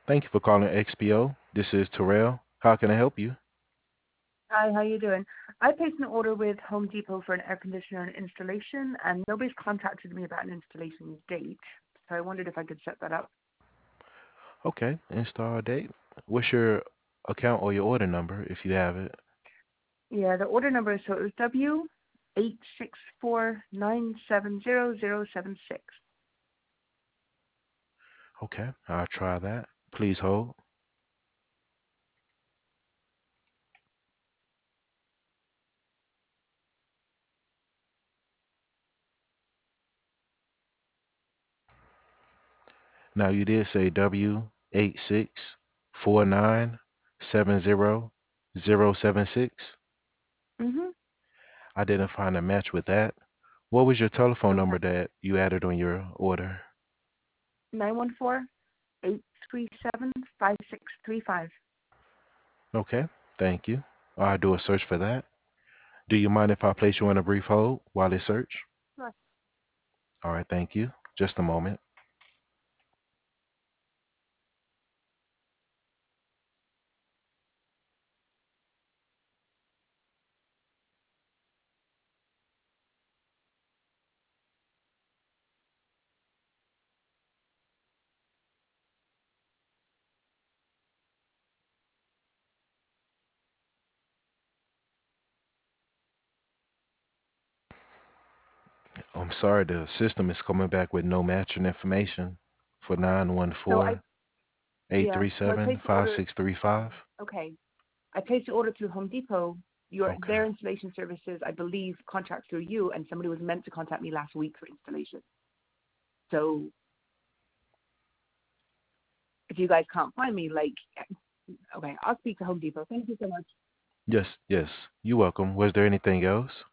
Thank you for calling XPO. This is Terrell. How can I help you? Hi, how you doing? I placed an order with Home Depot for an air conditioner and installation, and nobody's contacted me about an installation date. So I wondered if I could set that up. Okay, install date. What's your account or your order number if you have it? Yeah, the order number is so it was W864970076. Okay, I'll try that. Please hold. Now you did say W8649700076. Mhm. I didn't find a match with that. What was your telephone Okay. number that you added on your order? 914-837-5635. Okay, thank you. I'll do a search for that. Do you mind if I place you on a brief hold while they search? Sure. All right, thank you. Just a moment. I'm sorry, the system is coming back with no matching information for So I 914 eight yeah, three so I seven placed the five order. six three five. Okay, I placed the order through Home Depot. Okay. Their installation services, I believe, contract through you, and somebody was meant to contact me last week for installation. So if you guys can't find me, like, okay, I'll speak to Home Depot. Thank you so much. Yes, yes. You're welcome. Was there anything else?